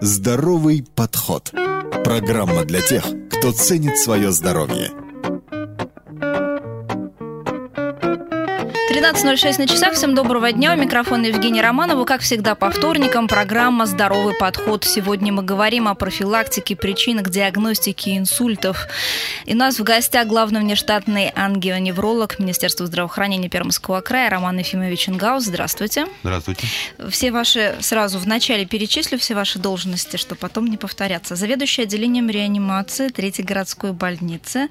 Здоровый подход. Программа для тех, кто ценит свое здоровье. 13:06 на часах. Всем доброго дня. У микрофона Евгения Романова. Как всегда, по вторникам программа «Здоровый подход». Сегодня мы говорим о профилактике, причинах диагностики инсультов. И у нас в гостях главный внештатный ангионевролог Министерства здравоохранения Пермского края Роман Ефимович Ингаус. Здравствуйте. Здравствуйте. Все ваши, сразу в начале перечислю все ваши должности, чтобы потом не повторяться. Заведующий отделением реанимации 3-й городской больницы,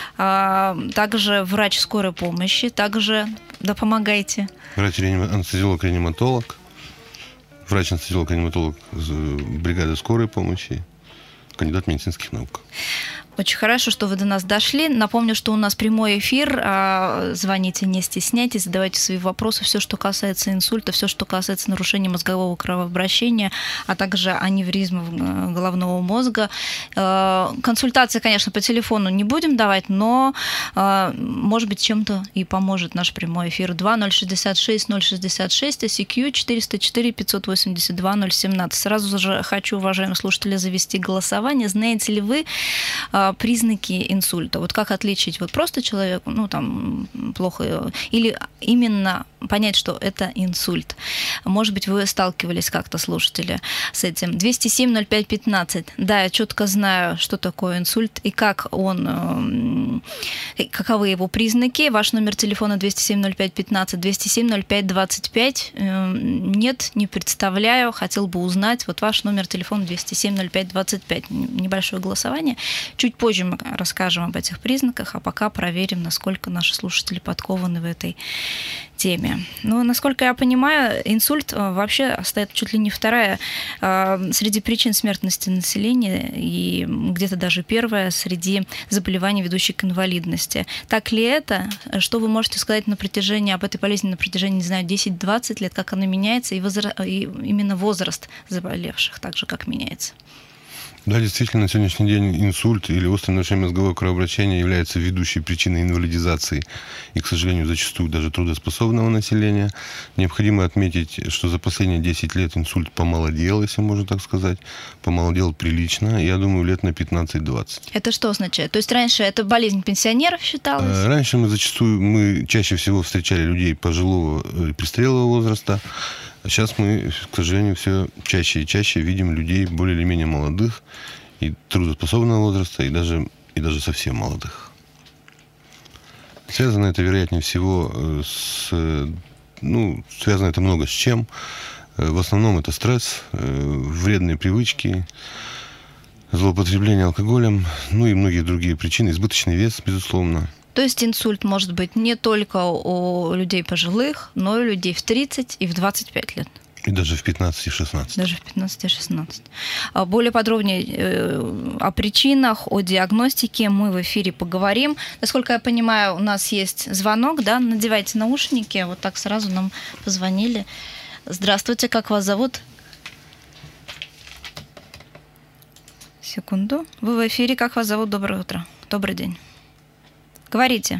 также врач скорой помощи, также... Да, помогайте. Врач-анестезиолог-реаниматолог, врач-анестезиолог-реаниматолог бригады скорой помощи, кандидат медицинских наук. Очень хорошо, что вы до нас дошли. Напомню, что у нас прямой эфир. Звоните, не стесняйтесь, задавайте свои вопросы. Все, что касается инсульта, все, что касается нарушения мозгового кровообращения, а также аневризмов головного мозга. Консультации, конечно, по телефону не будем давать, но, может быть, чем-то и поможет наш прямой эфир. 2066-066, ICQ 404-582-017. Сразу же хочу, уважаемые слушатели, завести голосование. Знаете ли вы признаки инсульта? Вот как отличить вот просто человеку, плохо, или именно понять, что это инсульт? Может быть, вы сталкивались как-то, слушатели, с этим. 207-05-15. Да, я четко знаю, что такое инсульт и как он, каковы его признаки. Ваш номер телефона 207-05-15, 207-05-25. Нет, не представляю, хотел бы узнать. Вот ваш номер телефона 207-05-25. Небольшое голосование. Чуть позже мы расскажем об этих признаках, а пока проверим, насколько наши слушатели подкованы в этой теме. Насколько я понимаю, инсульт вообще стоит чуть ли не вторая среди причин смертности населения и где-то даже первая среди заболеваний, ведущих к инвалидности. Так ли это? Что вы можете сказать об этой болезни на протяжении, 10-20 лет, как она меняется, и именно возраст заболевших так же, как меняется? Да, действительно, на сегодняшний день инсульт или острое нарушение мозгового кровообращения является ведущей причиной инвалидизации и, к сожалению, зачастую даже трудоспособного населения. Необходимо отметить, что за последние 10 лет инсульт помолодел, если можно так сказать. Помолодел прилично, я думаю, лет на 15-20. Это что означает? То есть раньше это болезнь пенсионеров считалась? Раньше мы чаще всего встречали людей пожилого и престарелого возраста. А сейчас мы, к сожалению, все чаще и чаще видим людей более или менее молодых и трудоспособного возраста, и даже совсем молодых. Связано это, вероятнее всего, связано это много с чем. В основном это стресс, вредные привычки, злоупотребление алкоголем, и многие другие причины. Избыточный вес, безусловно. То есть инсульт может быть не только у людей пожилых, но и у людей в 30 и в 25 лет. И даже в 15 и 16. Даже в 15 и 16. Более подробнее о причинах, о диагностике мы в эфире поговорим. Насколько я понимаю, у нас есть звонок, да? Надевайте наушники. Вот так сразу нам позвонили. Здравствуйте, как вас зовут? Секунду. Вы в эфире, как вас зовут? Доброе утро. Добрый день. Говорите.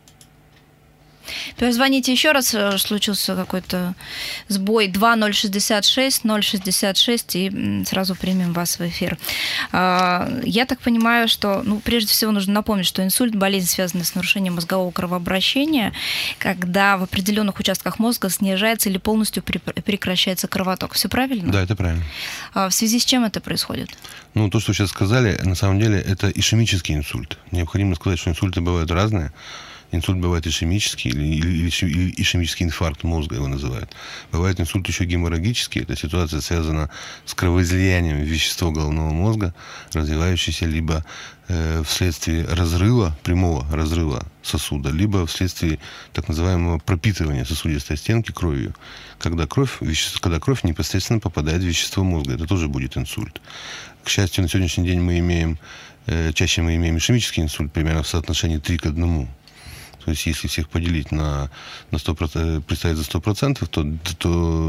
Позвоните еще раз, случился какой-то сбой. 2066-066, и сразу примем вас в эфир. Я так понимаю, что, прежде всего нужно напомнить, что инсульт – болезнь, связанная с нарушением мозгового кровообращения, когда в определенных участках мозга снижается или полностью прекращается кровоток. Все правильно? Да, это правильно. В связи с чем это происходит? То, что вы сейчас сказали, на самом деле, это ишемический инсульт. Необходимо сказать, что инсульты бывают разные. Инсульт бывает ишемический или ишемический инфаркт мозга его называют. Бывает инсульт еще геморрагический. Эта ситуация связана с кровоизлиянием вещества головного мозга, развивающееся либо вследствие прямого разрыва сосуда, либо вследствие так называемого пропитывания сосудистой стенки кровью, когда кровь непосредственно попадает в вещество мозга. Это тоже будет инсульт. К счастью, на сегодняшний день чаще мы имеем ишемический инсульт примерно в соотношении 3:1. То есть, если всех поделить на 100%, представить за 100%, то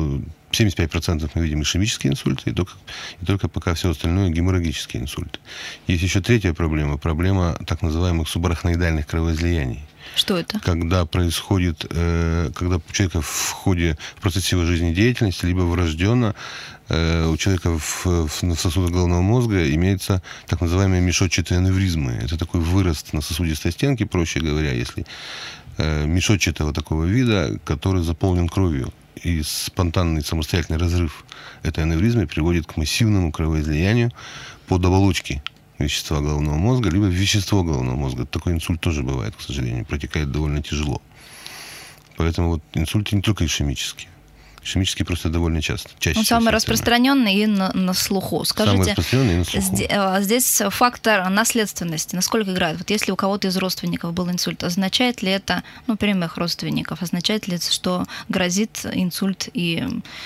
75% мы видим ишемические инсульты, и только пока все остальное геморрагические инсульты. Есть еще третья проблема. Проблема так называемых субарахноидальных кровоизлияний. Что это? Когда происходит, когда у человека в процессе его жизнедеятельности, либо врожденно, у человека в сосудах головного мозга имеются так называемые мешочатые аневризмы. Это такой вырост на сосудистой стенке, проще говоря, если мешочатого такого вида, который заполнен кровью. И спонтанный самостоятельный разрыв этой аневризмы приводит к массивному кровоизлиянию под оболочки вещества головного мозга, либо вещество головного мозга. Такой инсульт тоже бывает, к сожалению, протекает довольно тяжело. Поэтому вот инсульты не только ишемические. Ишемические просто довольно часто. Чаще. Он самый распространенный и на слуху. Скажите, самый распространенный и на слуху. Здесь фактор наследственности насколько играет? Вот если у кого-то из родственников был инсульт, означает ли это, прямых родственников, означает ли это, что грозит инсульт и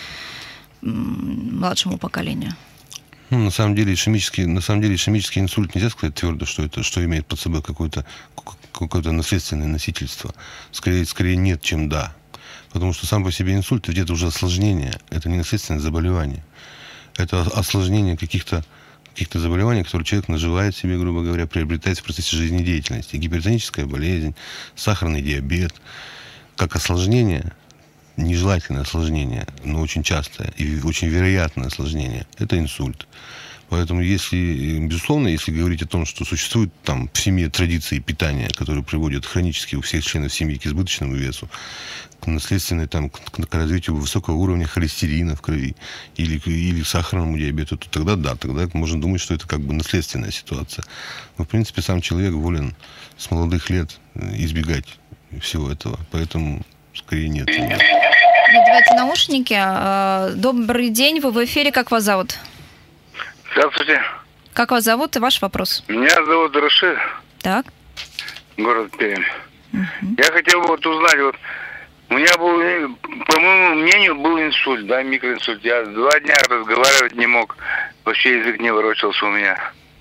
младшему поколению? На самом деле ишемический инсульт нельзя сказать твердо, что имеет под собой какое-то наследственное носительство. Скорее нет, чем да. Потому что сам по себе инсульт где-то уже осложнение. Это не наследственное заболевание. Это осложнение каких-то заболеваний, которые человек наживает себе, грубо говоря, приобретает в процессе жизнедеятельности. Гипертоническая болезнь, сахарный диабет. Как осложнение, нежелательное осложнение, но очень частое и очень вероятное осложнение, это инсульт. Поэтому, безусловно, если говорить о том, что существуют там в семье традиции питания, которые приводят хронически у всех членов семьи к избыточному весу, к наследственной, к развитию высокого уровня холестерина в крови или к сахарному диабету, то тогда можно думать, что это как бы наследственная ситуация. Но, в принципе, сам человек волен с молодых лет избегать всего этого. Поэтому, скорее, нет. Надевайте наушники. Добрый день, вы в эфире. Как вас зовут? Здравствуйте. Как вас зовут и ваш вопрос? Меня зовут Рашид. Так. Город Пермь. Я хотел узнать, у меня был, по моему мнению, был инсульт, микроинсульт. Я 2 дня разговаривать не мог, вообще язык не ворочался у меня.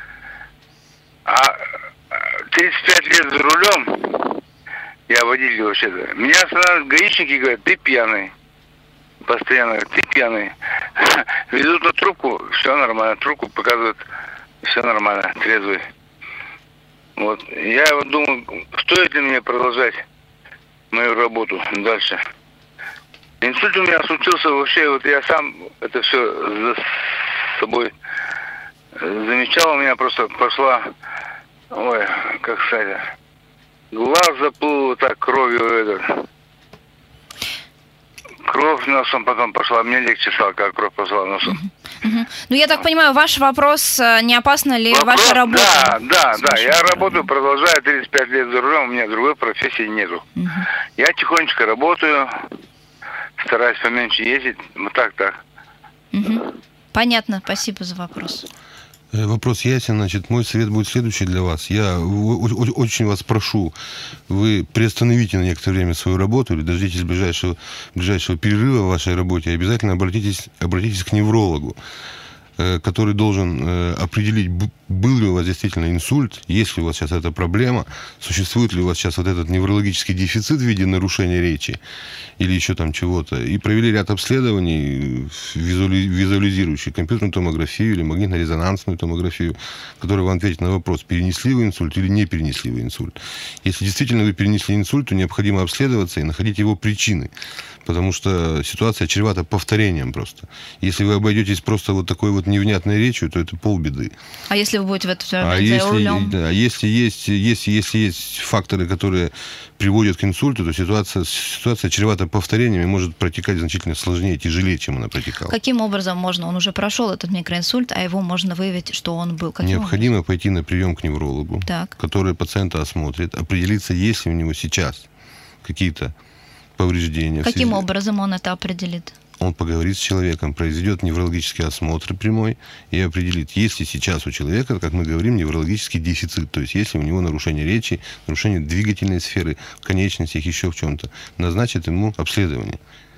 А 35 лет за рулем, я водитель вообще-то, меня останавливают гаишники и говорят, ты пьяный. Постоянно говорят, ты пьяный. Ведут на трубку, все нормально, трубку показывают, все нормально, трезвый. Я думаю, стоит ли мне продолжать мою работу дальше. Инсульт у меня случился вообще, я сам это все за собой замечал, у меня просто пошла, как сказать, глаз заплыл кровью, кровь носом потом пошла, мне легче стало, как кровь пошла носом. Я так понимаю, ваш вопрос, не опасна ли ваша работа? Да, я работаю, продолжаю 35 лет за рулем, у меня другой профессии нету. Я тихонечко работаю, стараюсь поменьше ездить, так. Понятно, спасибо за вопрос. Вопрос ясен. Значит, мой совет будет следующий для вас. Я очень вас прошу, вы приостановите на некоторое время свою работу или дождитесь ближайшего перерыва в вашей работе и обязательно обратитесь к неврологу, который должен определить, был ли у вас действительно инсульт, есть ли у вас сейчас эта проблема, существует ли у вас сейчас этот неврологический дефицит в виде нарушения речи или еще там чего-то, и провели ряд обследований, визуализирующих компьютерную томографию или магнитно-резонансную томографию, которые вам ответят на вопрос, перенесли вы инсульт или не перенесли вы инсульт. Если действительно вы перенесли инсульт, то необходимо обследоваться и находить его причины, потому что ситуация чревата повторением просто. Если вы обойдетесь просто такой невнятной речью, то это полбеды. А если вы будете в этот момент за рулем? Если есть факторы, которые приводят к инсульту, то ситуация чревата повторением и может протекать значительно сложнее, тяжелее, чем она протекала. Каким образом можно? Он уже прошел этот микроинсульт, а его можно выявить, что он был. Необходимо пойти на прием к неврологу, который пациента осмотрит, определиться, есть ли у него сейчас какие-то повреждения. Каким образом он это определит? Он поговорит с человеком, произведет неврологический осмотр прямой и определит, есть ли сейчас у человека, как мы говорим, неврологический дефицит, то есть есть ли у него нарушение речи, нарушение двигательной сферы, в конечностях, еще в чем-то. Назначит ему обследование.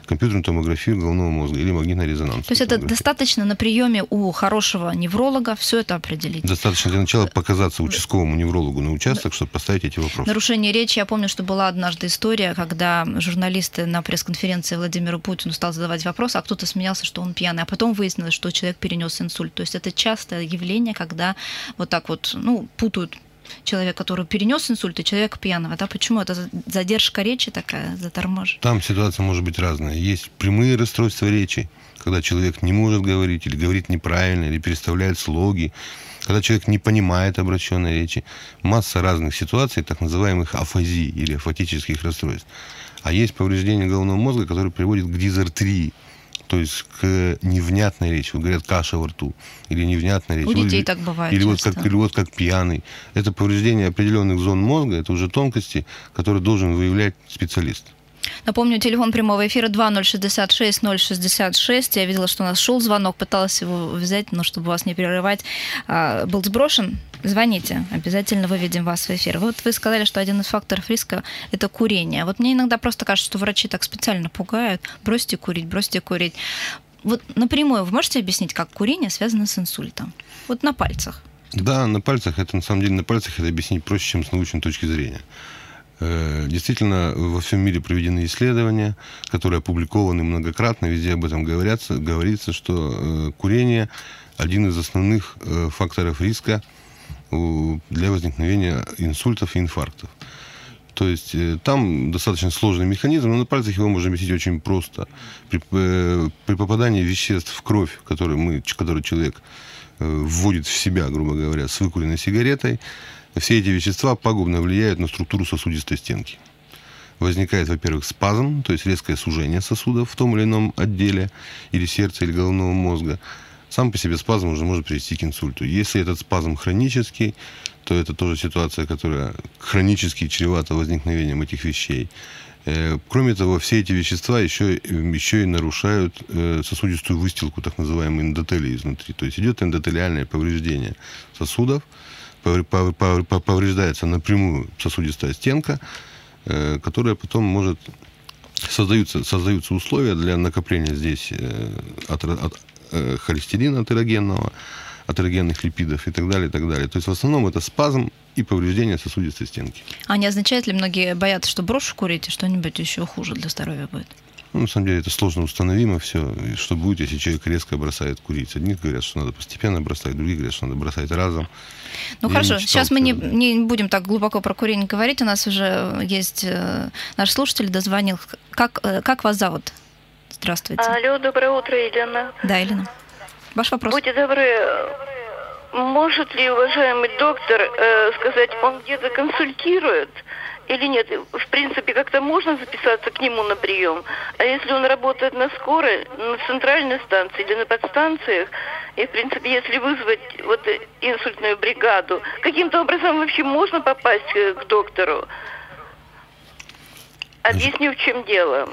компьютерную томографию головного мозга или магнитно-резонансную. То есть это достаточно на приеме у хорошего невролога все это определить? Достаточно для начала показаться участковому неврологу на участок, чтобы поставить эти вопросы. Нарушение речи. Я помню, что была однажды история, когда журналисты на пресс-конференции Владимиру Путину стали задавать вопросы, а кто-то смеялся, что он пьяный, а потом выяснилось, что человек перенес инсульт. То есть это частое явление, когда вот так вот, путают человек, который перенес инсульт, и человек пьяного. Да? Почему? Это задержка речи такая, заторможена? Там ситуация может быть разная. Есть прямые расстройства речи, когда человек не может говорить, или говорит неправильно, или переставляет слоги, когда человек не понимает обращенной речи. Масса разных ситуаций, так называемых афазий или афатических расстройств. А есть повреждение головного мозга, которое приводит к дизартрии, то есть к невнятной речи. Вот говорят, каша во рту. Или невнятная речь. У детей так бывает или часто. вот как пьяный. Это повреждение определенных зон мозга, это уже тонкости, которые должен выявлять специалист. Напомню, телефон прямого эфира 2066-066. Я видела, что у нас шел звонок, пыталась его взять, но чтобы вас не перерывать, был сброшен. Звоните, обязательно выведем вас в эфир. Вот вы сказали, что один из факторов риска – это курение. Вот мне иногда просто кажется, что врачи так специально пугают. Бросьте курить, бросьте курить. Вот напрямую вы можете объяснить, как курение связано с инсультом? Вот на пальцах. Да, на пальцах это объяснить проще, чем с научной точки зрения. Действительно, во всем мире проведены исследования, которые опубликованы многократно, везде об этом говорится, что курение – один из основных факторов риска для возникновения инсультов и инфарктов. То есть там достаточно сложный механизм, но на пальцах его можно объяснить очень просто. При попадании веществ в кровь, которые человек вводит в себя, грубо говоря, с выкуренной сигаретой, все эти вещества пагубно влияют на структуру сосудистой стенки. Возникает, во-первых, спазм, то есть резкое сужение сосудов в том или ином отделе, или сердца, или головного мозга. Сам по себе спазм уже может привести к инсульту. Если этот спазм хронический, то это тоже ситуация, которая хронически чревата возникновением этих вещей. Кроме того, все эти вещества еще и нарушают сосудистую выстилку, так называемый эндотелий изнутри. То есть идет эндотелиальное повреждение сосудов, повреждается напрямую сосудистая стенка, которая потом может... Создаются условия для накопления здесь холестерина атерогенных липидов и так далее, и так далее. То есть в основном это спазм и повреждение сосудистой стенки. А не означает ли, многие боятся, что брошу курить, и что-нибудь еще хуже для здоровья будет? На самом деле это сложно установимо все. Что будет, если человек резко бросает курить? Одни говорят, что надо постепенно бросать, другие говорят, что надо бросать разом. Хорошо, сейчас мы не будем так глубоко про курение говорить. У нас уже есть наш слушатель, дозвонил. Как вас зовут? Здравствуйте. Алло, доброе утро, Елена. Да, Елена. Ваш вопрос. Будьте добры, может ли уважаемый доктор сказать, он где-то консультирует или нет? В принципе, как-то можно записаться к нему на прием. А если он работает на скорой, на центральной станции или на подстанциях, и, в принципе, если вызвать инсультную бригаду, каким-то образом вообще можно попасть к доктору? Объясню, в чем дело.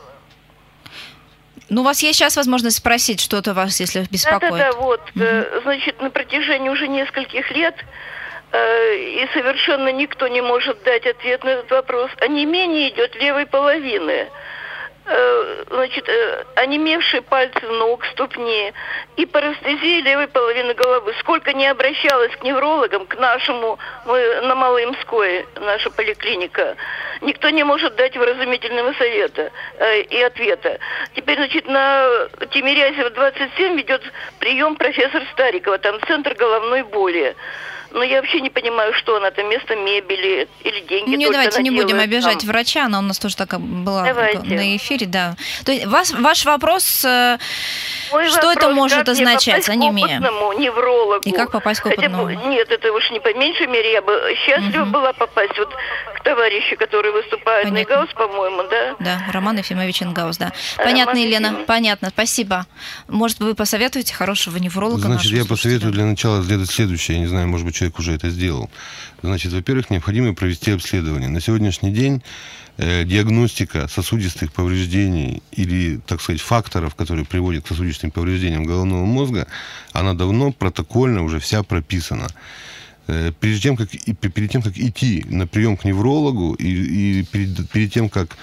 У вас есть сейчас возможность спросить что-то вас, если беспокоит. Да. Значит, на протяжении уже нескольких лет и совершенно никто не может дать ответ на этот вопрос. Онемение идет левой половины. Значит, онемевшие пальцы ног, ступни и парестезия левой половины головы. Сколько не обращалась к неврологам, к нашему, мы на Малоимской, наша поликлиника, никто не может дать вразумительного совета и ответа. Теперь, значит, на Тимирязева 27 ведет прием профессор Старикова, там центр головной боли. Но я вообще не понимаю, что она там, место мебели или деньги. Не, давайте не будем обижать врача, она у нас тоже такая была на эфире, да. То есть ваш вопрос, что это может означать, анемия? Неврологу. И как попасть к опытному? Нет, это уж не по меньшей мере, я бы счастлива была попасть к товарищу, который выступает на ИГАУС, по-моему, да? Да, Роман Ефимович Ингаус, да. Понятно, Елена, понятно, спасибо. Может, вы посоветуете хорошего невролога? Значит, я посоветую для начала сделать следующее, я не знаю, может быть, человек уже это сделал. Значит, во-первых, необходимо провести обследование. На сегодняшний день диагностика сосудистых повреждений или, так сказать, факторов, которые приводят к сосудистым повреждениям головного мозга, она давно протокольно уже вся прописана. Перед тем, как идти на прием к неврологу и перед тем, как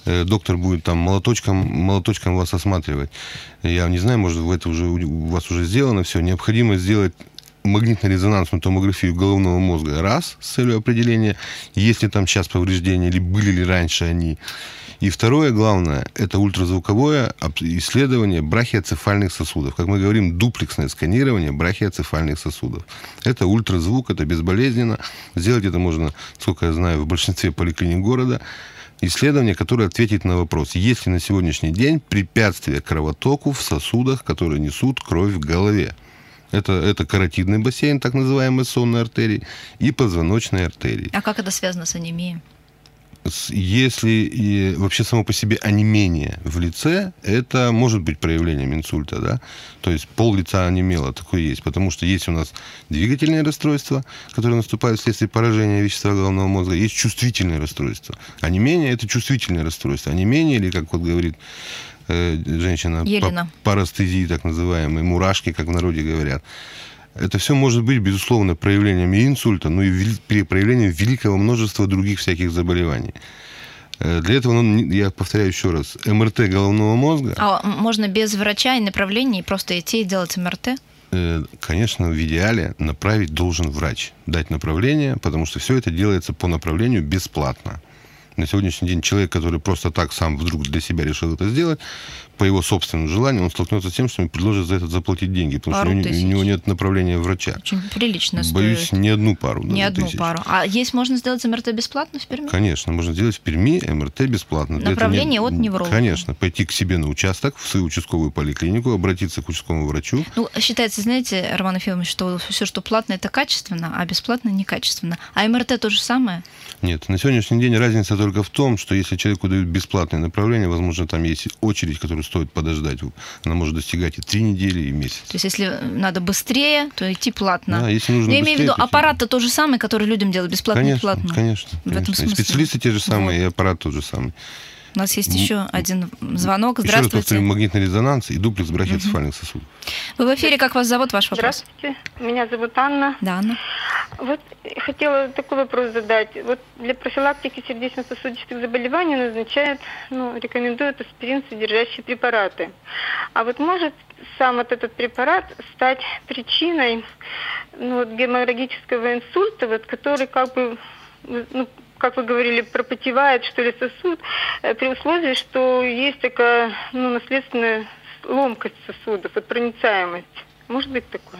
доктор будет там молоточком вас осматривать. Я не знаю, может, это уже у вас уже сделано все. Необходимо сделать магнитно-резонансную томографию головного мозга раз, с целью определения, есть ли там сейчас повреждения, или были ли раньше они. И второе, главное, это ультразвуковое исследование брахиоцефальных сосудов. Как мы говорим, дуплексное сканирование брахиоцефальных сосудов. Это ультразвук, это безболезненно. Сделать это можно, сколько я знаю, в большинстве поликлиник города. Исследование, которое ответит на вопрос, есть ли на сегодняшний день препятствие кровотоку в сосудах, которые несут кровь в голове. Это каротидный бассейн, так называемые сонные артерии, и позвоночные артерии. А как это связано с анемией? Если вообще само по себе онемение в лице, это может быть проявлением инсульта, да? То есть пол лица онемело, такое есть, потому что есть у нас двигательные расстройства, которые наступают вследствие поражения вещества головного мозга, есть чувствительные расстройства. Онемение – это чувствительное расстройство. Онемение, или, как вот говорит женщина, парестезии, так называемые, мурашки, как в народе говорят. Это все может быть, безусловно, проявлением и инсульта, но и проявлением великого множества других всяких заболеваний. Для этого, я повторяю еще раз, МРТ головного мозга... А можно без врача и направления просто идти и делать МРТ? Конечно, в идеале направить должен врач, дать направление, потому что все это делается по направлению бесплатно. На сегодняшний день человек, который просто так сам вдруг для себя решил это сделать, по его собственному желанию, он столкнется с тем, что ему предложат за это заплатить деньги, потому что у него нет направления врача. Очень прилично стоит. Боюсь, не одну пару. Не одну пару. А можно сделать МРТ бесплатно в Перми? Конечно, можно сделать в Перми МРТ бесплатно. Направление от невролога? Конечно. Пойти к себе на участок, в свою участковую поликлинику, обратиться к участковому врачу. Считается, знаете, Роман Ефимович, что все, что платно, это качественно, а бесплатно некачественно. А МРТ то же самое? Нет. На сегодняшний день разница только в том, что если человеку дают бесплатное направление, возможно, там есть очередь, которую стоит подождать. Она может достигать и 3 недели, и месяц. То есть, если надо быстрее, то идти платно. Да, если нужно я имею в виду, аппарат-то тот же самый, который людям делают бесплатно и платно. Конечно. В этом смысле. И специалисты те же самые, и аппарат тот же самый. У нас есть еще один звонок. Здравствуйте. Еще раз повторю, магнитный резонанс и дуплекс брахиоцефальных сосудов. Вы в эфире, как вас зовут, ваш вопрос? Здравствуйте, меня зовут Анна. Да, Анна. Вот хотела такой вопрос задать. Вот для профилактики сердечно-сосудистых заболеваний рекомендуют аспирин, содержащие препараты. А вот может сам этот препарат стать причиной геморрагического инсульта, который как вы говорили, пропотевает, что ли, сосуд, при условии, что есть такая наследственная ломкость сосудов, проницаемость. Может быть такое?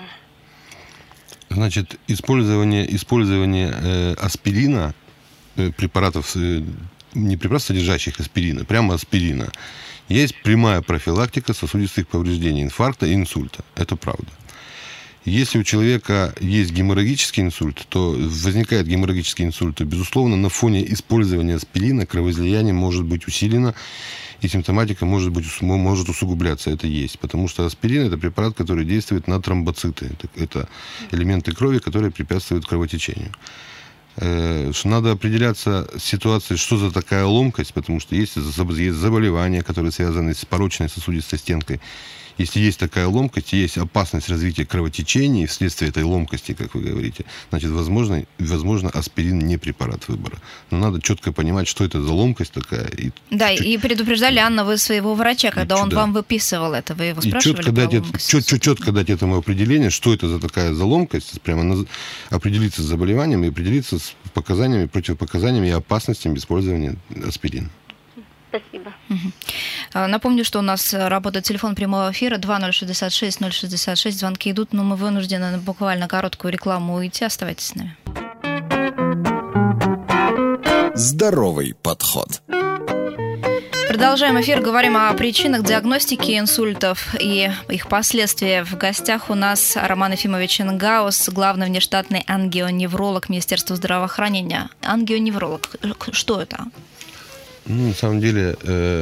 Значит, использование аспирина, препаратов, не препаратов, содержащих аспирина, прямо аспирина, есть прямая профилактика сосудистых повреждений, инфаркта и инсульта. Это правда. Если у человека есть геморрагический инсульт, то возникает геморрагический инсульт, то, безусловно, на фоне использования аспирина кровоизлияние может быть усилено, и симптоматика может усугубляться. Это есть. Потому что аспирин – это препарат, который действует на тромбоциты. Это элементы крови, которые препятствуют кровотечению. Надо определяться с ситуацией, что за такая ломкость, потому что есть заболевания, которые связаны с порочной сосудистой стенкой. Если есть такая ломкость, есть опасность развития кровотечений вследствие этой ломкости, как вы говорите, значит, возможно, аспирин не препарат выбора. Но надо четко понимать, что это за ломкость такая. И предупреждали, Анна, вы своего врача, когда он вам выписывал это, вы его спрашивали четко дать этому определение, что это за такая за ломкость, прямо определиться с заболеванием и определиться с показаниями, противопоказаниями и опасностями использования аспирина. Спасибо. Напомню, что у нас работает телефон прямого эфира 2066-066. Звонки идут, но мы вынуждены на буквально короткую рекламу уйти. Оставайтесь с нами. Здоровый подход. Продолжаем эфир. Говорим о причинах диагностики инсультов и их последствиях. В гостях у нас Роман Ефимович Ингаус, главный внештатный ангионевролог Министерства здравоохранения. Ангионевролог. Что это? На самом деле,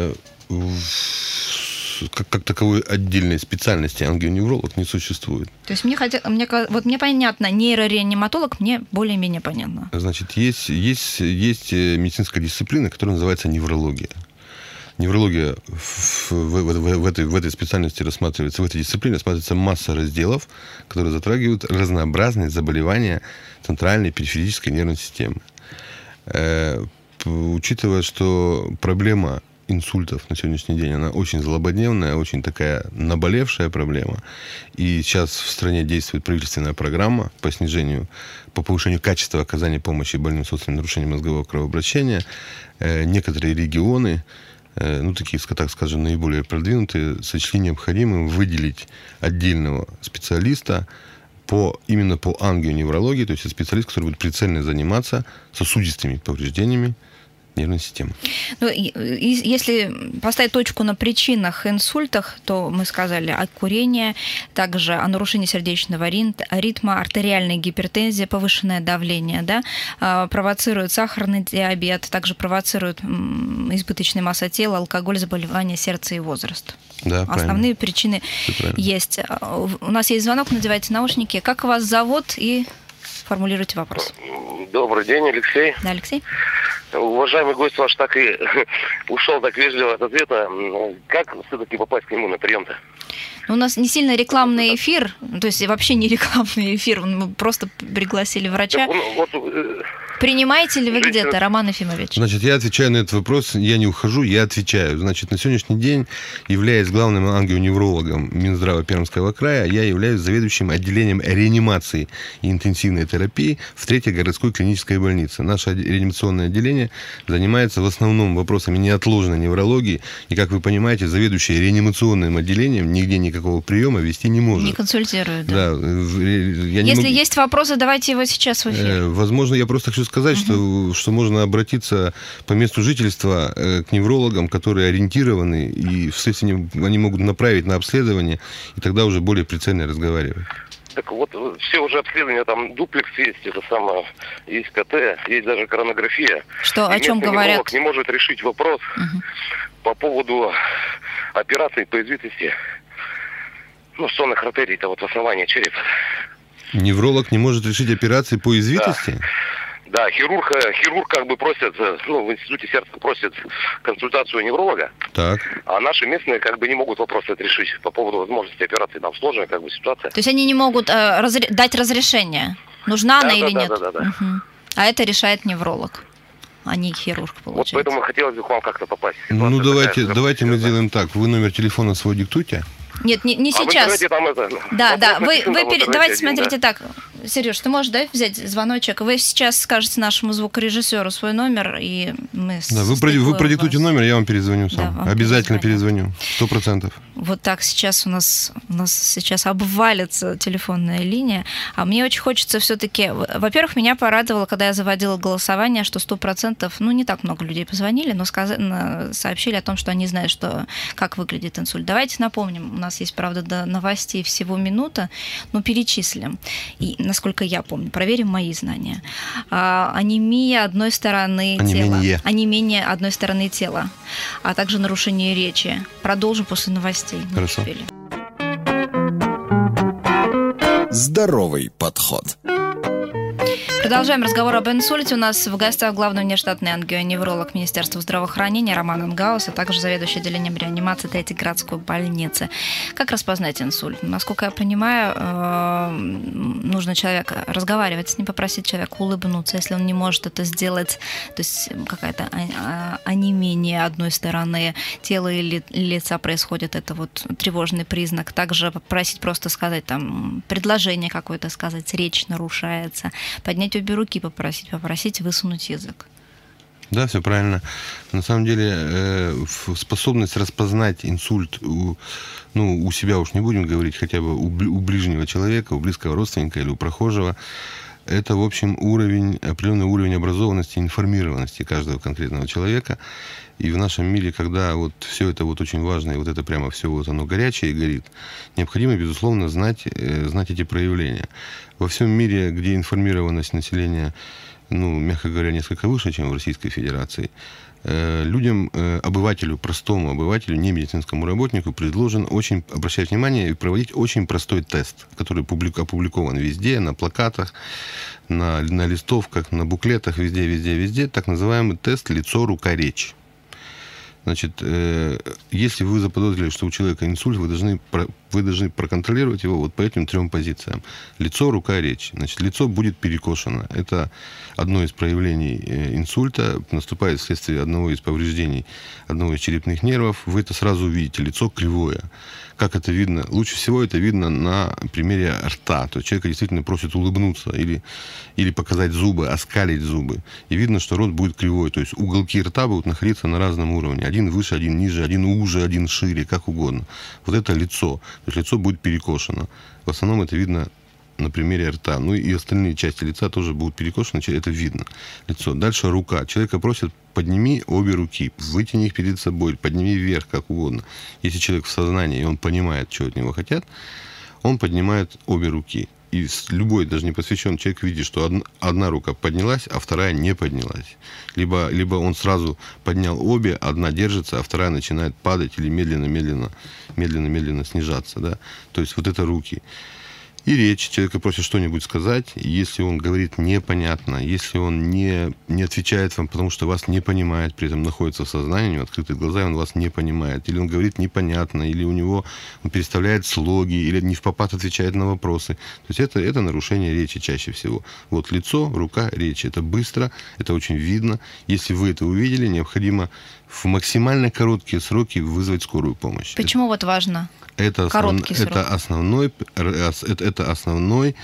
как таковой отдельной специальности ангионевролог не существует. То есть мне понятно, нейрореаниматолог мне более-менее понятно. Значит, есть медицинская дисциплина, которая называется неврология. Неврология в этой специальности рассматривается, в этой дисциплине рассматривается масса разделов, которые затрагивают разнообразные заболевания центральной и периферической нервной системы. Учитывая, что проблема инсультов на сегодняшний день, она очень злободневная, очень такая наболевшая проблема. И сейчас в стране действует правительственная программа по повышению качества оказания помощи больным с острым нарушением мозгового кровообращения. Некоторые регионы, такие, так скажем, наиболее продвинутые, сочли необходимым выделить отдельного специалиста именно по ангионеврологии, то есть специалист, который будет прицельно заниматься сосудистыми повреждениями нервной системы. Если поставить точку на причинах инсультах, то мы сказали о курении, также о нарушении сердечного ритма, артериальная гипертензия, повышенное давление, да, провоцирует сахарный диабет, также провоцирует избыточная масса тела, алкоголь, заболевания сердца и возраст. Да, основные причины есть. У нас есть звонок, надевайте наушники. Как вас зовут и формулируйте вопрос. Добрый день, Алексей. Да, Алексей. Уважаемый гость ваш так и ушел так вежливо от ответа. Как все-таки попасть к нему на прием-то? У нас не сильно рекламный эфир, то есть вообще не рекламный эфир, мы просто пригласили врача. Принимаете ли вы где-то, Роман Ефимович? Значит, я отвечаю на этот вопрос, я не ухожу, я отвечаю. Значит, на сегодняшний день, являясь главным ангионеврологом Минздрава Пермского края, я являюсь заведующим отделением реанимации и интенсивной терапии в 3-й городской клинической больнице. Наше реанимационное отделение занимается в основном вопросами неотложной неврологии, и, как вы понимаете, заведующий реанимационным отделением нигде никакого приема вести не может. Не консультирует, да. Если есть вопросы, давайте его сейчас в эфир. Возможно, я просто хочу сказать, что можно обратиться по месту жительства к неврологам, которые ориентированы, и вследствие они могут направить на обследование, и тогда уже более прицельно разговаривать. Так вот, все уже обследования, там дуплекс есть, это самое, есть КТ, есть даже коронография. Что, о чем говорят? Невролог не может решить вопрос по поводу операции по извитости, сонных артерий-то в основании черепа. Невролог не может решить операции по извитости? Да, хирург как бы просит, в институте сердца просит консультацию невролога. Так. А наши местные как бы не могут вопрос этот решить по поводу возможности операции. Там сложная как бы ситуация. То есть они не могут дать разрешение, нужна она или нет? Да. Угу. А это решает невролог, а не хирург, получается. Вот поэтому хотелось бы к вам как-то попасть. Давайте мы сделаем так. Вы номер телефона свой диктуйте. Нет, не сейчас. Давайте смотрите так. Сереж, ты можешь, взять звоночек? Вы сейчас скажете нашему звукорежиссеру свой номер, и мы... Да, вы продиктуйте номер, я вам перезвоню сам. Да, обязательно перезвоню. 100%. Вот так сейчас у нас сейчас обвалится телефонная линия. А мне очень хочется все-таки... Во-первых, меня порадовало, когда я заводила голосование, что 100%, не так много людей позвонили, но сообщили о том, что они знают, как выглядит инсульт. Давайте напомним, у нас есть, правда, до новостей всего минута, но перечислим. И, насколько я помню, проверим мои знания. Анемия одной стороны тела. Онемение одной стороны тела, а также нарушение речи. Продолжим после новостей. Хорошо. Здоровый подход. Продолжаем разговор об инсульте. У нас в гостях главный внештатный ангионевролог Министерства здравоохранения Роман Ангаус, а также заведующий отделением реанимации 3-й городской больницы. Как распознать инсульт? Насколько я понимаю, нужно человека разговаривать с ним, попросить человека улыбнуться, если он не может это сделать, то есть какая-то онемение одной стороны тела или лица происходит, это тревожный признак. Также попросить просто сказать предложение какое-то сказать, речь нарушается, поднять обе руки, попросить высунуть язык. Да, все правильно. На самом деле способность распознать инсульт у себя уж не будем говорить, хотя бы у ближнего человека, у близкого родственника или у прохожего, это, в общем, определенный уровень образованности, информированности каждого конкретного человека. И в нашем мире, когда все это очень важно, и это прямо все оно горячее и горит, необходимо, безусловно, знать эти проявления. Во всем мире, где информированность населения, мягко говоря, несколько выше, чем в Российской Федерации, людям, простому обывателю, не медицинскому работнику, предложен очень обращать внимание и проводить очень простой тест, который опубликован везде, на плакатах, на листовках, на буклетах, везде, так называемый тест «Лицо, рука, речь». Значит, если вы заподозрили, что у человека инсульт, вы должны вы должны проконтролировать его вот по этим 3 позициям. Лицо, рука, речь. Значит, лицо будет перекошено. Это одно из проявлений инсульта. Наступает вследствие одного из повреждений одного из черепных нервов. Вы это сразу увидите. Лицо кривое. Как это видно? Лучше всего это видно на примере рта. То есть человек действительно просит улыбнуться или показать зубы, оскалить зубы. И видно, что рот будет кривой. То есть уголки рта будут находиться на разном уровне. Один выше, один ниже, один уже, один шире, как угодно. Вот это лицо. То есть лицо будет перекошено. В основном это видно на примере рта. Ну и остальные части лица тоже будут перекошены, это видно. Лицо. Дальше рука. Человека просят: подними обе руки, вытяни их перед собой, подними вверх, как угодно. Если человек в сознании, и он понимает, что от него хотят, он поднимает обе руки. И любой, даже не посвященный человек, видит, что одна рука поднялась, а вторая не поднялась. Либо он сразу поднял обе, одна держится, а вторая начинает падать или медленно снижаться. Да? То есть вот это руки. И речь. Человека просят что-нибудь сказать. Если он говорит непонятно, если он не отвечает вам, потому что вас не понимает, при этом находится в сознании, у него открытые глаза, и он вас не понимает. Или он говорит непонятно, или у него он переставляет слоги, или не впопад отвечает на вопросы. То есть это нарушение речи чаще всего. Вот лицо, рука, речь. Это быстро, это очень видно. Если вы это увидели, необходимо в максимально короткие сроки вызвать скорую помощь. Почему вот важно? Это основной,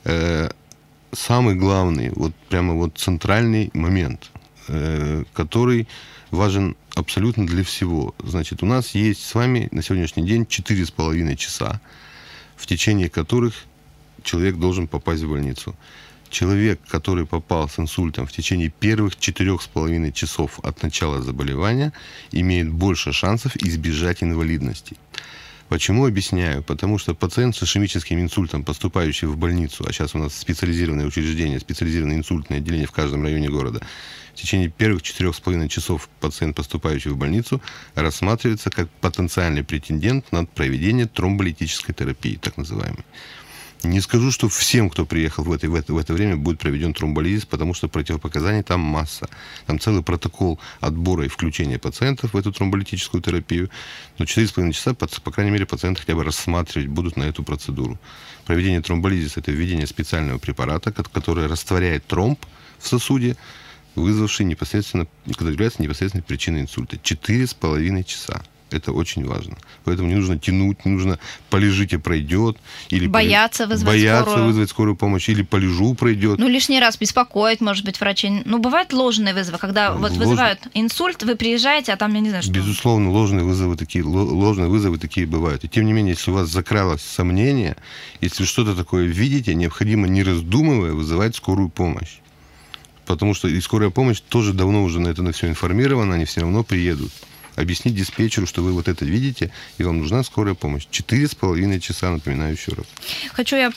самый главный, вот прямо вот центральный момент, который важен абсолютно для всего. Значит, у нас есть с вами на сегодняшний день 4,5 часа, в течение которых человек должен попасть в больницу. Человек, который попал с инсультом в течение первых 4,5 часов от начала заболевания, имеет больше шансов избежать инвалидности. Почему объясняю? Потому что пациент с ишемическим инсультом, поступающий в больницу, а сейчас у нас специализированное учреждение, специализированное инсультное отделение в каждом районе города, в течение первых 4,5 часов пациент, поступающий в больницу, рассматривается как потенциальный претендент на проведение тромболитической терапии, так называемой. Не скажу, что всем, кто приехал в это время, будет проведен тромболизис, потому что противопоказаний там масса. Там целый протокол отбора и включения пациентов в эту тромболитическую терапию. Но 4,5 часа, по крайней мере, пациенты хотя бы рассматривать будут на эту процедуру. Проведение тромболизиса – это введение специального препарата, который растворяет тромб в сосуде, вызвавший непосредственно, который является непосредственной причиной инсульта. 4,5 часа. Это очень важно. Поэтому не нужно тянуть, не нужно полежите, пройдет. Или бояться вызвать скорую помощь, или полежу, пройдет. Ну, лишний раз беспокоить, может быть, врачей. Ну, бывают ложные вызовы, когда вызывают инсульт, вы приезжаете, а там, я не знаю, что... Безусловно, ложные вызовы такие бывают. И тем не менее, если у вас закралось сомнение, если что-то такое видите, необходимо, не раздумывая, вызывать скорую помощь. Потому что и скорая помощь тоже давно уже на все информирована, они все равно приедут. Объяснить диспетчеру, что вы вот это видите, и вам нужна скорая помощь. 4,5 часа, напоминаю еще раз. Хочу я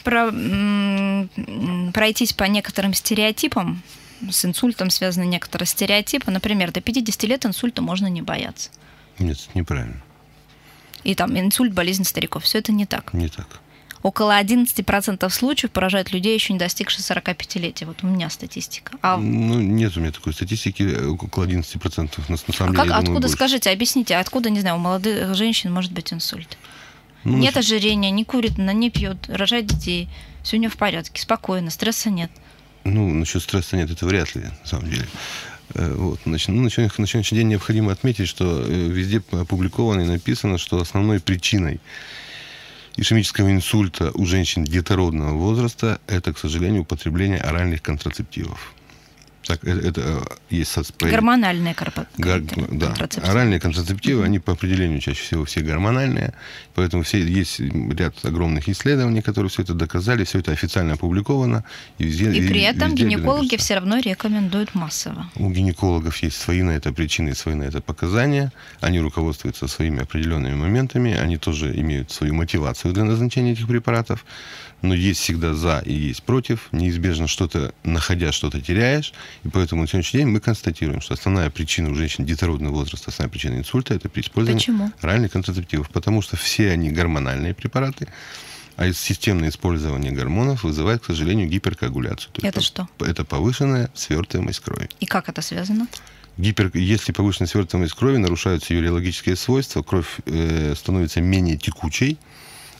пройтись по некоторым стереотипам. С инсультом связаны некоторые стереотипы. Например, до 50 лет инсульта можно не бояться. Нет, неправильно. И там инсульт, болезнь стариков. Все это не так. Не так. Около 11% случаев поражают людей, еще не достигших 45-летия. Вот у меня статистика. Ну, нет у меня такой статистики, около 11%. На самом деле, откуда, больше. Скажите, объясните, откуда, не знаю, у молодых женщин может быть инсульт? Ну, нет ожирения, не курит, она не пьет, рожает детей. Все у нее в порядке, спокойно, стресса нет. Ну, насчет стресса нет, это вряд ли, на самом деле. Вот. Значит, на сегодняшний день необходимо отметить, что везде опубликовано и написано, что основной причиной ишемического инсульта у женщин детородного возраста это, к сожалению, употребление оральных контрацептивов. Так, это есть гормональные контрацептивы. Оральные контрацептивы, они по определению чаще всего все гормональные, поэтому есть ряд огромных исследований, которые все это доказали, все это официально опубликовано. И при этом гинекологи все равно рекомендуют массово. У гинекологов есть свои на это причины, свои на это показания, они руководствуются своими определенными моментами, они тоже имеют свою мотивацию для назначения этих препаратов. Но есть всегда за и есть против. Неизбежно что-то, находя что-то, теряешь. И поэтому на сегодняшний день мы констатируем, что основная причина у женщин детородного возраста, основная причина инсульта – это при использовании оральных контрацептивов. Потому что все они гормональные препараты, а системное использование гормонов вызывает, к сожалению, гиперкоагуляцию. Это что? Это повышенная свертываемость крови. И как это связано? Если повышенная свертываемость крови, нарушаются ее реологические свойства, кровь становится менее текучей,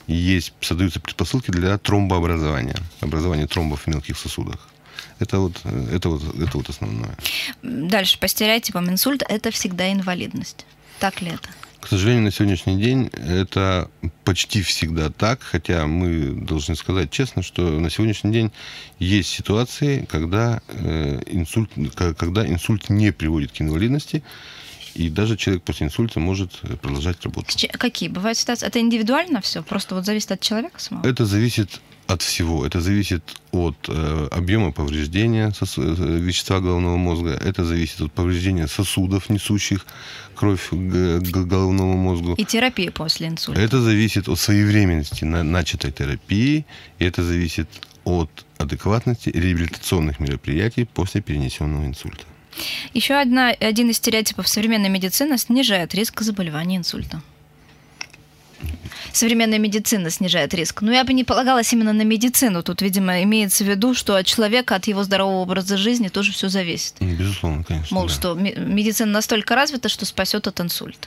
создаются предпосылки для тромбообразования, образования тромбов в мелких сосудах. Это вот основное. Дальше, по стереотипам, инсульт – это всегда инвалидность. Так ли это? К сожалению, на сегодняшний день это почти всегда так, хотя мы должны сказать честно, что на сегодняшний день есть ситуации, когда инсульт не приводит к инвалидности, и даже человек после инсульта может продолжать работать. Какие бывают ситуации? Это индивидуально все? Просто вот зависит от человека самого? Это зависит от всего. Это зависит от объема повреждения вещества головного мозга. Это зависит от повреждения сосудов, несущих кровь к головному мозгу. И терапии после инсульта. Это зависит от своевременности начатой терапии. И это зависит от адекватности реабилитационных мероприятий после перенесенного инсульта. Еще один из стереотипов современной медицины снижает риск заболевания инсультом. Современная медицина снижает риск. Но я бы не полагалась именно на медицину. Тут, видимо, имеется в виду, что от человека, от его здорового образа жизни тоже все зависит. Безусловно, конечно. Мол, да. Что медицина настолько развита, что спасет от инсульта.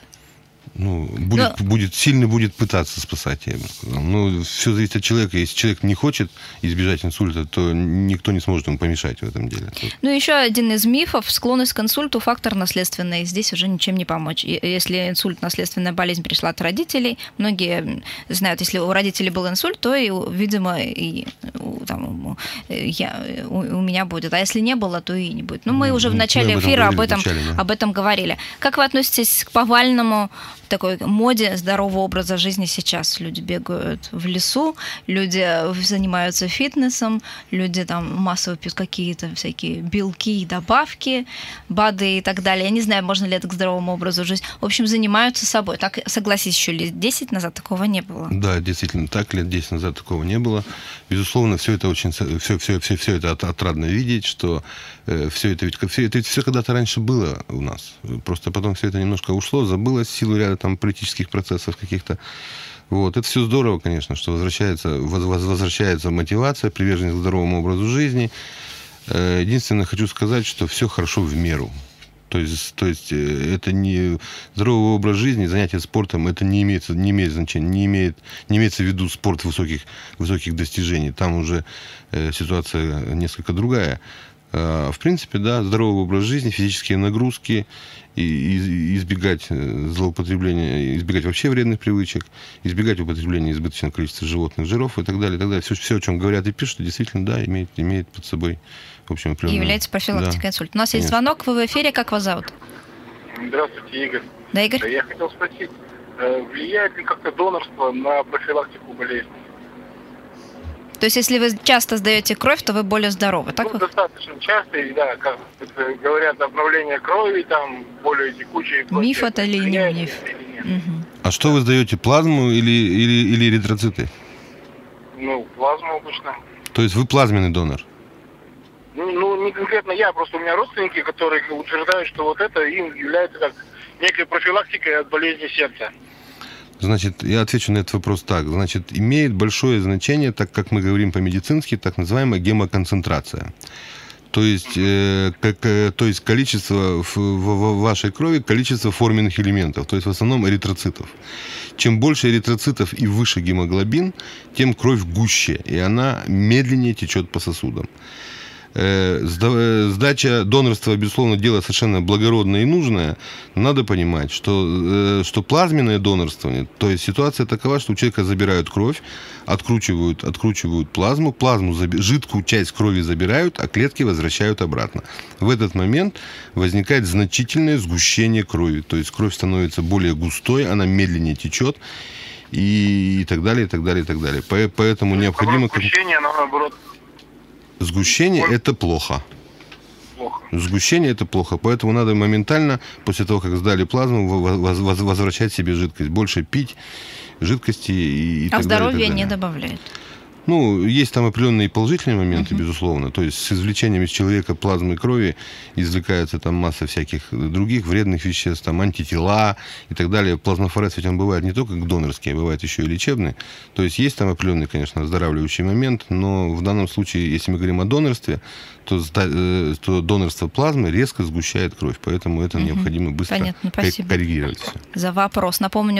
Сильно будет пытаться спасать, я бы сказал. Но все зависит от человека. Если человек не хочет избежать инсульта, то никто не сможет ему помешать в этом деле. Еще один из мифов – склонность к инсульту – фактор наследственный. Здесь уже ничем не помочь. Если инсульт – наследственная болезнь пришла от родителей, многие знают, если у родителей был инсульт, то, видимо, у меня будет. А если не было, то и не будет. Мы уже в начале эфира об этом говорили. Как вы относитесь к повальному такой моде здорового образа жизни сейчас? Люди бегают в лесу, люди занимаются фитнесом, люди там массово пьют какие-то всякие белки и добавки, БАДы и так далее. Я не знаю, можно ли это к здоровому образу жизни. В общем, занимаются собой. Так, согласись, еще лет 10 назад такого не было. Да, действительно так. Лет 10 назад такого не было. Безусловно, все это отрадно видеть, что все это когда-то раньше было у нас. Просто потом все это немножко ушло, забылось в силу ряда там политических процессов каких-то. Это все здорово, конечно, что возвращается мотивация, приверженность к здоровому образу жизни. Единственное, хочу сказать, что все хорошо в меру. То есть это не здоровый образ жизни, занятие спортом, это не имеет значения, не имеется в виду спорт высоких достижений. Там уже ситуация несколько другая. В принципе, да, здоровый образ жизни, физические нагрузки, и избегать злоупотребления, избегать вообще вредных привычек, избегать употребления избыточного количества животных жиров и так далее, и так далее. Все, о чем говорят и пишут, действительно, да, имеет под собой, в общем, определенную... И является профилактикой инсульта. У нас есть звонок, вы в эфире, как вас зовут? Здравствуйте, Игорь. Да, Игорь? Я хотел спросить, влияет ли как-то донорство на профилактику болезней? То есть, если вы часто сдаете кровь, то вы более здоровы, так? Достаточно часто, и да, как говорят, обновление крови, там, более текучие... Миф это или не миф? Угу. А что вы сдаете, плазму или эритроциты? Плазму обычно. То есть вы плазменный донор? Не конкретно я, просто у меня родственники, которые утверждают, что это им является как некой профилактикой от болезни сердца. Значит, я отвечу на этот вопрос так. Значит, имеет большое значение, так как мы говорим по-медицински, так называемая гемоконцентрация. То есть количество в вашей крови, количество форменных элементов, то есть в основном эритроцитов. Чем больше эритроцитов и выше гемоглобин, тем кровь гуще, и она медленнее течет по сосудам. Сдача донорства, безусловно, дело совершенно благородное и нужное. Но надо понимать, что плазменное донорство, то есть ситуация такова, что у человека забирают кровь, откручивают плазму, жидкую часть крови забирают, а клетки возвращают обратно. В этот момент возникает значительное сгущение крови, то есть кровь становится более густой, она медленнее течет и так далее, и так далее, и так далее. Поэтому необходимо... Сгущение, но наоборот... Сгущение – это плохо. Сгущение – это плохо. Поэтому надо моментально, после того, как сдали плазму, возвращать себе жидкость. Больше пить жидкости и так далее. А здоровье не добавляет? Ну, есть там определенные положительные моменты, безусловно. То есть с извлечением из человека плазмы и крови извлекается там масса всяких других вредных веществ, там антитела и так далее. Плазмофорез ведь он бывает не только донорский, а бывает еще и лечебный. То есть там определенный, конечно, оздоравливающий момент, но в данном случае, если мы говорим о донорстве, то донорство плазмы резко сгущает кровь, поэтому это необходимо быстро коррегировать. За вопрос. Напомню,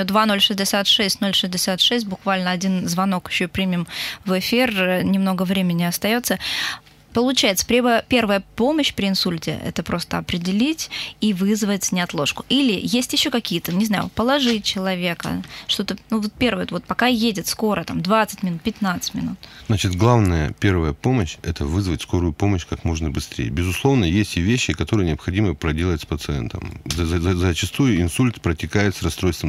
2066-066, буквально один звонок еще примем в эфир, немного времени остается. Получается, первая помощь при инсульте – это просто определить и вызвать неотложку. Или есть еще какие-то, не знаю, положить человека, что-то, ну вот первое, вот пока едет скоро, там 20 минут, 15 минут. Значит, главная первая помощь – это вызвать скорую помощь как можно быстрее. Безусловно, есть и вещи, которые необходимо проделать с пациентом. Зачастую инсульт протекает с расстройством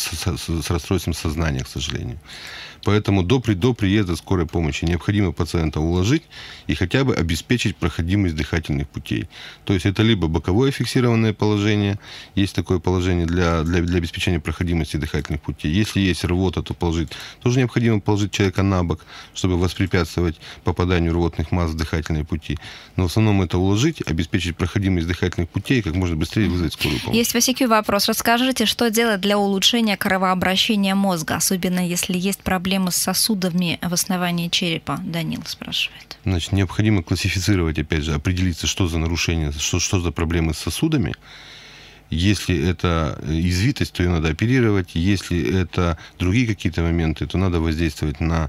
сознания, к сожалению. Поэтому до приезда скорой помощи необходимо пациента уложить и хотя бы обеспечить проходимость дыхательных путей. То есть это либо боковое фиксированное положение, есть такое положение для обеспечения проходимости дыхательных путей. Если есть рвота, то тоже необходимо положить человека на бок, чтобы воспрепятствовать попаданию рвотных масс в дыхательные пути. Но в основном это уложить, обеспечить проходимость дыхательных путей и как можно быстрее вызвать скорую помощь. Есть в ICQ вопрос. Расскажите, что делать для улучшения кровообращения мозга, особенно если есть проблемы с сосудами в основании черепа? Данил спрашивает. Значит, необходимо классифицировать, опять же, определиться, что за нарушение, что за проблемы с сосудами. Если это извитость, то ее надо оперировать. Если это другие какие-то моменты, то надо воздействовать на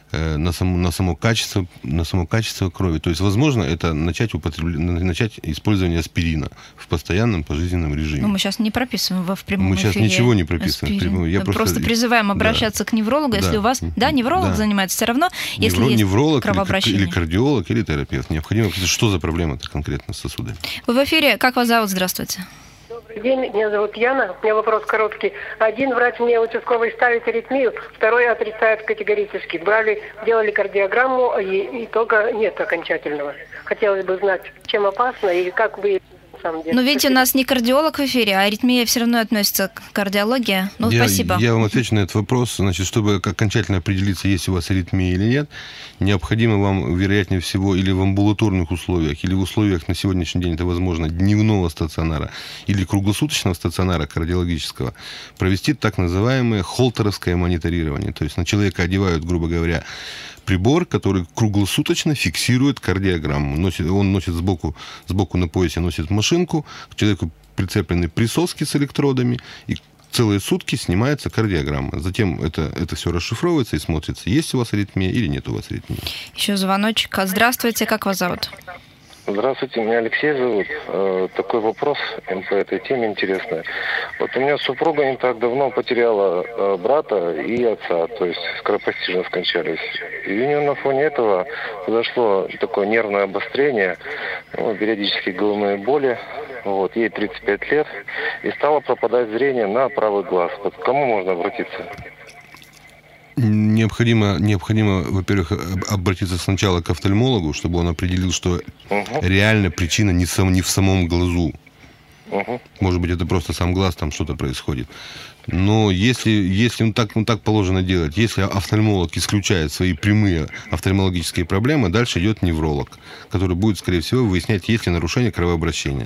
само качество крови. То есть, возможно, это начать использование аспирина в постоянном пожизненном режиме. Ну, мы сейчас не прописываем в прямом Мы эфире. сейчас ничего не прописываем. Мы просто призываем обращаться к неврологу, если у вас... невролог занимается все равно, если есть невролог кровообращение. Или кардиолог, или терапевт. Необходимо определить, что за проблема-то конкретно с сосудами. Вы в эфире. Как вас зовут? Здравствуйте. Добрый день, меня зовут Яна. У меня вопрос короткий. Один врач мне участковый ставит аритмию, второй отрицает категорически. Делали кардиограмму, и итога нет окончательного. Хотелось бы знать, чем опасно и как вы... Но видите, у нас не кардиолог в эфире, а аритмия все равно относится к кардиологии. Спасибо. Я вам отвечу на этот вопрос. Значит, чтобы окончательно определиться, есть у вас аритмия или нет, необходимо вам, вероятнее всего, или в амбулаторных условиях, или в условиях, на сегодняшний день это возможно, дневного стационара или круглосуточного стационара кардиологического, провести так называемое холтеровское мониторирование. То есть на человека одевают, грубо говоря, прибор, который круглосуточно фиксирует кардиограмму. Он носит сбоку на поясе носит машинку, к человеку прицеплены присоски с электродами, и целые сутки снимается кардиограмма. Затем это все расшифровывается и смотрится, есть у вас аритмия или нет у вас аритмии. Еще звоночек. Здравствуйте, как вас зовут? Здравствуйте, меня Алексей зовут. Такой вопрос по этой теме интересный. Вот у меня супруга не так давно потеряла брата и отца, то есть скоропостижно скончались. И у нее на фоне этого произошло такое нервное обострение, периодически головные боли. Ей 35 лет, и стало пропадать зрение на правый глаз. К кому можно обратиться? Необходимо, во-первых, обратиться сначала к офтальмологу, чтобы он определил, что реально причина не в самом глазу. Может быть, это просто сам глаз, там что-то происходит. Но если так положено делать, если офтальмолог исключает свои прямые офтальмологические проблемы, дальше идет невролог, который будет, скорее всего, выяснять, есть ли нарушение кровообращения.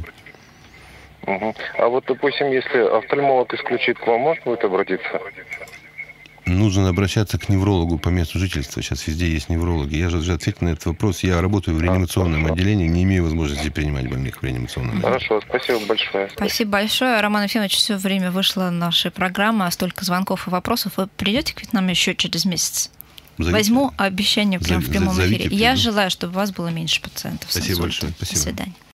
А вот, допустим, если офтальмолог исключит, к вам можно будет обратиться? Нужно обращаться к неврологу по месту жительства. Сейчас везде есть неврологи. Я же ответил на этот вопрос. Я работаю в реанимационном отделении, не имею возможности принимать больных в реанимационном отделении. Хорошо, спасибо большое. Спасибо большое. Роман Ефимович, все время вышло нашей программы, а столько звонков и вопросов. Вы придете к нам еще через месяц? Возьму обещание прямо в прямом эфире. Я желаю, чтобы у вас было меньше пациентов. Спасибо большое. Спасибо. До свидания.